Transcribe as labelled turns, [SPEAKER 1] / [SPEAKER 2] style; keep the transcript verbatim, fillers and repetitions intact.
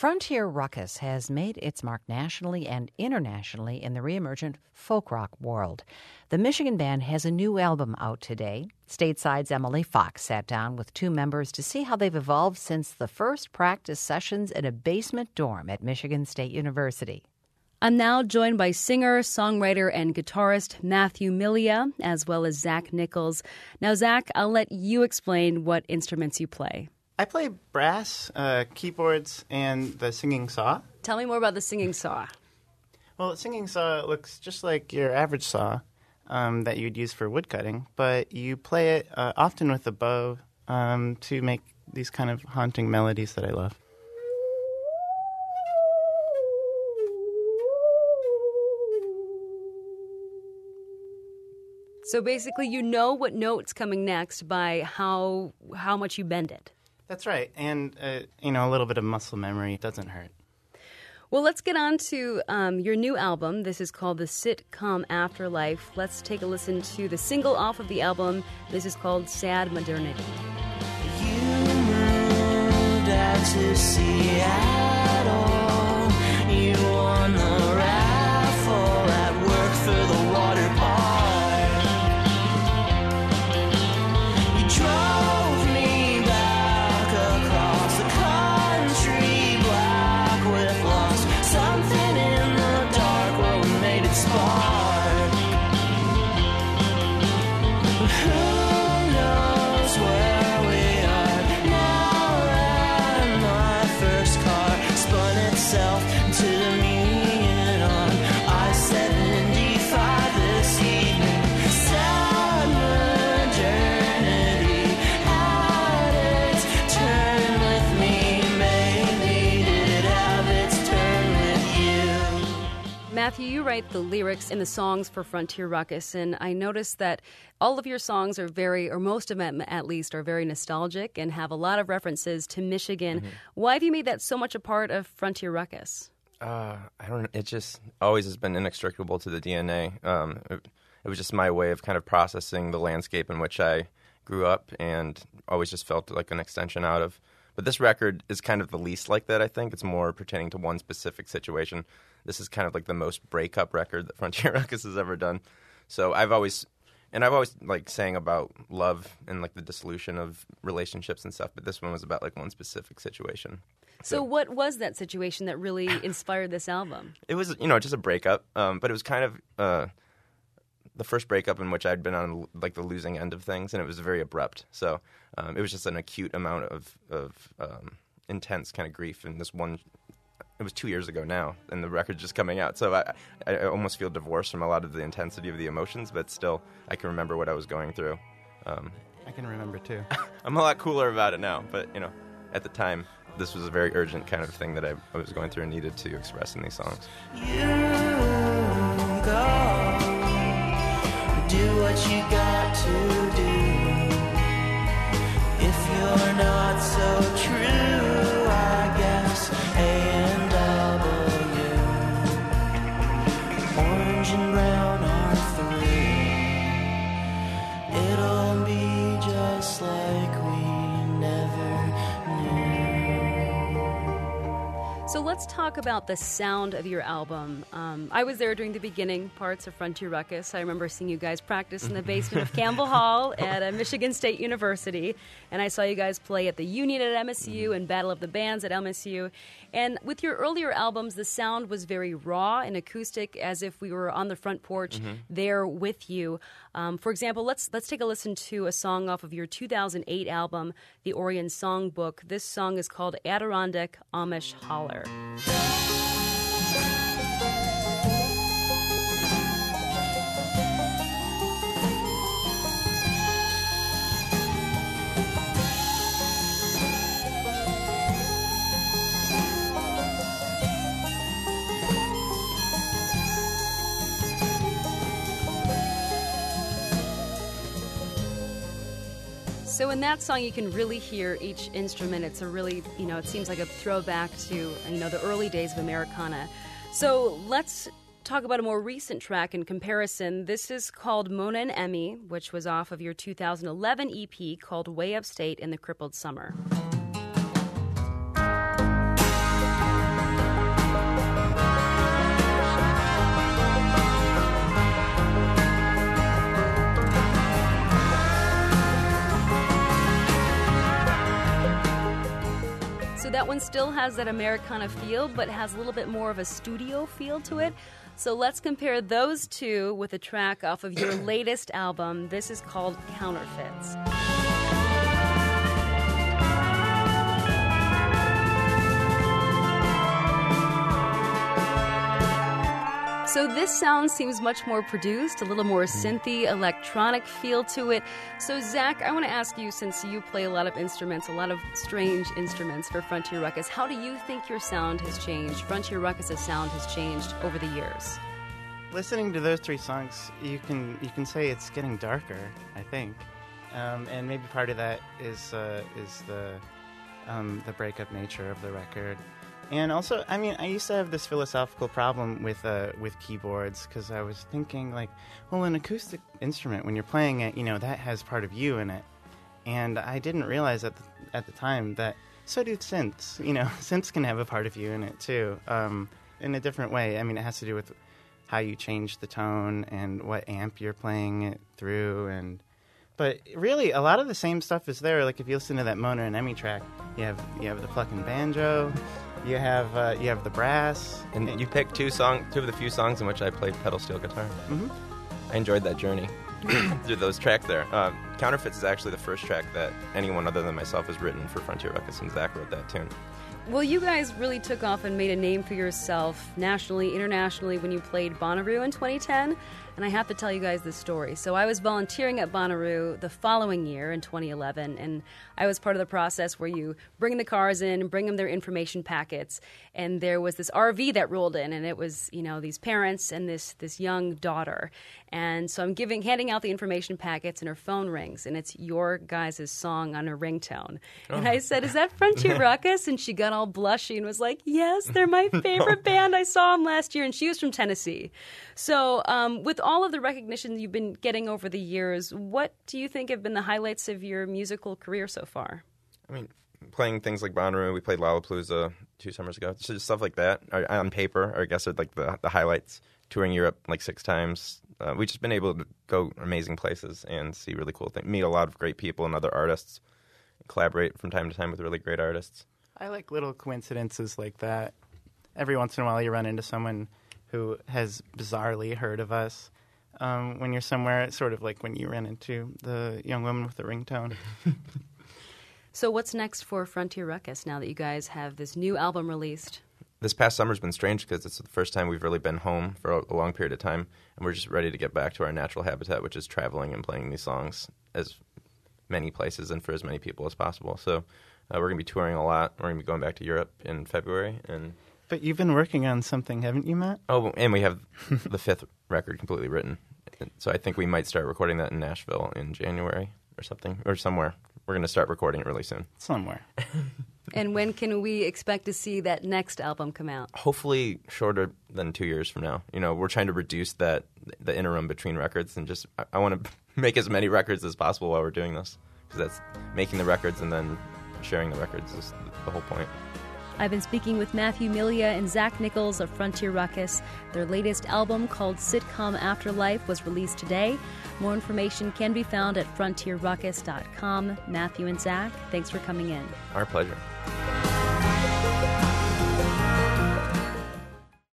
[SPEAKER 1] Frontier Ruckus has made its mark nationally and internationally in the reemergent folk rock world. The Michigan band has a new album out today. Stateside's Emily Fox sat down with two members to see how they've evolved since the first practice sessions in a basement dorm at Michigan State University.
[SPEAKER 2] I'm now joined by singer, songwriter, and guitarist Matthew Milia, as well as Zach Nichols. Now, Zach, I'll let you explain what instruments you play.
[SPEAKER 3] I play brass, uh, keyboards, and the singing saw.
[SPEAKER 2] Tell me more about the singing saw.
[SPEAKER 3] Well, the singing saw looks just like your average saw um, that you'd use for wood cutting, but you play it uh, often with a bow um, to make these kind of haunting melodies that I love.
[SPEAKER 2] So basically, you know what note's coming next by how how much you bend it.
[SPEAKER 3] That's right, and uh, you know, a little bit of muscle memory doesn't hurt.
[SPEAKER 2] Well, let's get on to um, your new album. This is called The Sitcom Afterlife. Let's take a listen to the single off of the album. This is called Sad Modernity.
[SPEAKER 4] You moved out to Seattle. You won the raffle at work for the water park. You drove me back across the country block with lost something in the dark. Well, we made it spark. Who knows where we are now? And my first car spun itself into the median on I seventy-five this evening. Sad modernity had its turn with me. Maybe did it have its turn with you?
[SPEAKER 2] Matthew, you write the lyrics in the songs for Frontier Ruckus, and I noticed that all of your songs are very, or most of them at least, are very nostalgic and have a lot of references to Michigan. Mm-hmm. Why have you made that so much a part of Frontier Ruckus?
[SPEAKER 5] Uh, I don't know. It just always has been inextricable to the D N A. Um, it, it was just my way of kind of processing the landscape in which I grew up and always just felt like an extension out of. But this record is kind of the least like that, I think. It's more pertaining to one specific situation. This is kind of like the most breakup record that Frontier Ruckus has ever done. So I've always, and I've always like sang about love and like the dissolution of relationships and stuff, but this one was about like one specific situation.
[SPEAKER 2] So, so what was that situation that really inspired this album?
[SPEAKER 5] It was, you know, just a breakup, um, but it was kind of uh, the first breakup in which I'd been on like the losing end of things, and it was very abrupt. So um, it was just an acute amount of, of um, intense kind of grief in this one. It was two years ago now, and the record's just coming out. So I, I almost feel divorced from a lot of the intensity of the emotions, but still I can remember what I was going through. Um,
[SPEAKER 3] I can remember too.
[SPEAKER 5] I'm a lot cooler about it now, but you know, at the time, this was a very urgent kind of thing that I, I was going through and needed to express in these songs.
[SPEAKER 4] You go, do what you got to do. If you're not so true, I guess A and W, orange and brown are three. It'll be just like we never knew.
[SPEAKER 2] So let's talk about the sound of your album. Um, I was there during the beginning parts of Frontier Ruckus. I remember seeing you guys practice in the basement of Campbell Hall at uh, Michigan State University. And I saw you guys play at the Union at M S U and Battle of the Bands at M S U. And with your earlier albums, the sound was very raw and acoustic, as if we were on the front porch mm-hmm. there with you. Um, for example, let's let's take a listen to a song off of your two thousand eight album, The Orion Songbook. This song is called Adirondack Amish Holler. So in that song, you can really hear each instrument. It's a really, you know, it seems like a throwback to, you know, the early days of Americana. So let's talk about a more recent track in comparison. This is called Mona and Emmy, which was off of your two thousand eleven E P called Way Upstate in the Crippled Summer. still has that Americana feel, but has a little bit more of a studio feel to it. So let's compare those two with a track off of your latest album. This is called Counterfeits. So this sound seems much more produced, a little more synthy, electronic feel to it. So Zach, I want to ask you, since you play a lot of instruments, a lot of strange instruments for Frontier Ruckus, how do you think your sound has changed, Frontier Ruckus' sound has changed over the years?
[SPEAKER 3] Listening to those three songs, you can you can say it's getting darker, I think. Um, and maybe part of that is uh, is the um, the breakup nature of the record. And also, I mean, I used to have this philosophical problem with uh, with keyboards, because I was thinking, like, well, an acoustic instrument, when you're playing it, you know, that has part of you in it. And I didn't realize at the, at the time that so do synths. You know, synths can have a part of you in it, too, um, in a different way. I mean, it has to do with how you change the tone and what amp you're playing it through. And But really, a lot of the same stuff is there. Like, if you listen to that Mona and Emmy track, you have you have the fucking banjo. You have uh, you have the brass,
[SPEAKER 5] And you picked two song, two of the few songs in which I played pedal steel guitar.
[SPEAKER 3] Mm-hmm.
[SPEAKER 5] I enjoyed that journey through those tracks there. Uh, Counterfeits is actually the first track that anyone other than myself has written for Frontier Ruckus, and Zach wrote that tune.
[SPEAKER 2] Well, you guys really took off and made a name for yourself nationally, internationally when you played Bonnaroo in twenty ten, and I have to tell you guys this story. So I was volunteering at Bonnaroo the following year in twenty eleven, and I was part of the process where you bring the cars in and bring them their information packets, and there was this R V that rolled in, and it was, you know, these parents and this this young daughter. And so I'm giving, handing out the information packets, and her phone rings, and it's your guys' song on her ringtone. Oh. And I said, "Is that Frontier Ruckus?" And she got all blushy and was like, "Yes, they're my favorite band. I saw them last year." And she was from Tennessee. So um, with all of the recognition you've been getting over the years, what do you think have been the highlights of your musical career so far?
[SPEAKER 5] I mean, playing things like Bonnaroo, we played Lollapalooza two summers ago. It's just stuff like that or, on paper, or I guess are like the, the highlights. Touring Europe like six times. Uh, we've just been able to go amazing places and see really cool things. Meet a lot of great people and other artists. Collaborate from time to time with really great artists.
[SPEAKER 3] I like little coincidences like that. Every once in a while you run into someone who has bizarrely heard of us. Um, when you're somewhere, it's sort of like when you ran into the young woman with the ringtone.
[SPEAKER 2] So what's next for Frontier Ruckus now that you guys have this new album released?
[SPEAKER 5] This past summer's been strange because it's the first time we've really been home for a, a long period of time, and we're just ready to get back to our natural habitat, which is traveling and playing these songs as many places and for as many people as possible. So uh, we're going to be touring a lot. We're going to be going back to Europe in February. And
[SPEAKER 3] But you've been working on something, haven't you, Matt?
[SPEAKER 5] Oh, and we have the fifth record completely written. So I think we might start recording that in Nashville in January or something, or somewhere. We're going to start recording it really soon.
[SPEAKER 3] Somewhere.
[SPEAKER 2] And when can we expect to see that next album come out?
[SPEAKER 5] Hopefully shorter than two years from now. You know, we're trying to reduce that the interim between records, and just I, I want to make as many records as possible while we're doing this, because that's making the records and then sharing the records is the whole point.
[SPEAKER 2] I've been speaking with Matthew Milia and Zach Nichols of Frontier Ruckus. Their latest album, called Sitcom Afterlife, was released today. More information can be found at frontier ruckus dot com. Matthew and Zach, thanks for coming in.
[SPEAKER 5] Our pleasure.